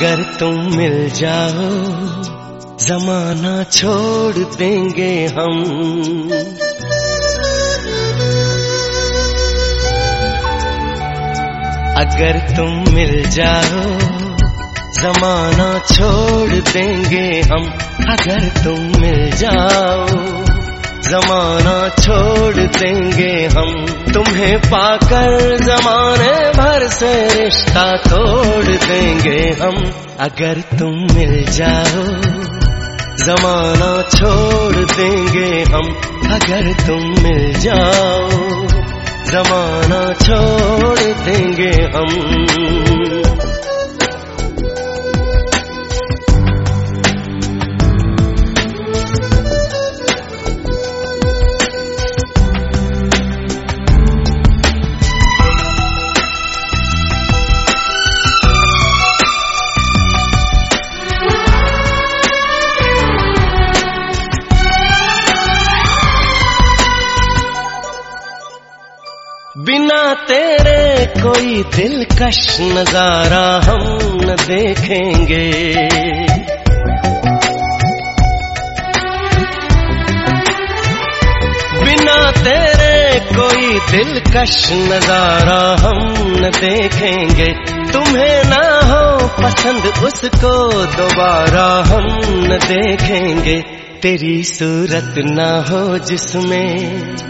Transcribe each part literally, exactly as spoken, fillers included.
अगर तुम मिल जाओ जमाना छोड़ देंगे हम। अगर तुम मिल जाओ जमाना छोड़ देंगे हम। अगर तुम मिल जाओ जमाना छोड़ देंगे हम। तुम्हें पाकर जमाने भर से रिश्ता तोड़ देंगे हम। अगर तुम मिल जाओ जमाना छोड़ देंगे हम। अगर तुम मिल जाओ जमाना छोड़ देंगे हम। बिना तेरे कोई दिलकश नजारा हम न देखेंगे। बिना तेरे कोई दिलकश नजारा हम न देखेंगे। तुम्हें ना हो पसंद उसको दोबारा हम न देखेंगे। तेरी सूरत ना हो जिसमें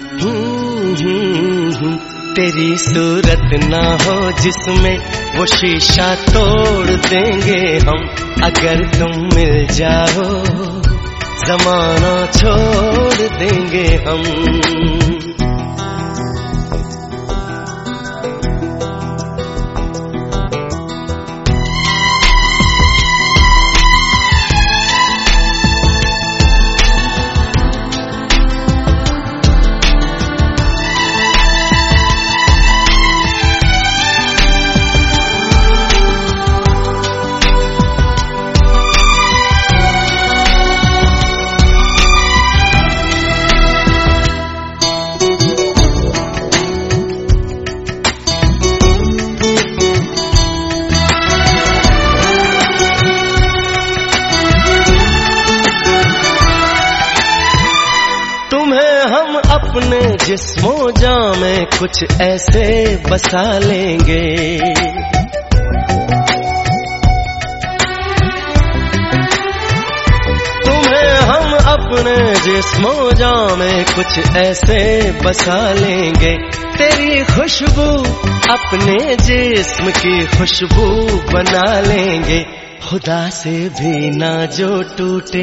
तेरी सूरत ना हो जिसमें वो शीशा तोड़ देंगे हम। अगर तुम मिल जाओ जमाना छोड़ देंगे हम। अपने जिस्मों जां में कुछ ऐसे बसा लेंगे। तुम्हें हम अपने जिस्मों जां में कुछ ऐसे बसा लेंगे। तेरी खुशबू अपने जिस्म की खुशबू बना लेंगे। खुदा से भी ना जो टूटे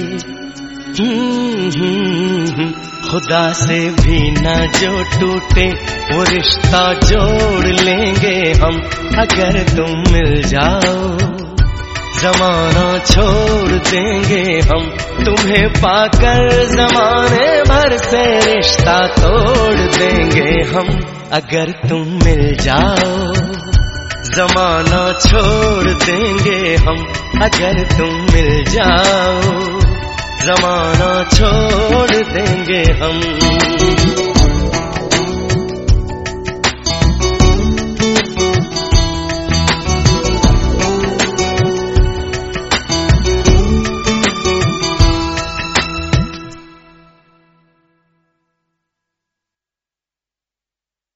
खुदा से भी ना जो टूटे वो रिश्ता जोड़ लेंगे हम। अगर तुम मिल जाओ जमाना छोड़ देंगे हम। तुम्हें पाकर जमाने भर से रिश्ता तोड़ देंगे हम। अगर तुम मिल जाओ जमाना छोड़ देंगे हम। अगर तुम मिल जाओ जमाना छोड़ देंगे हम।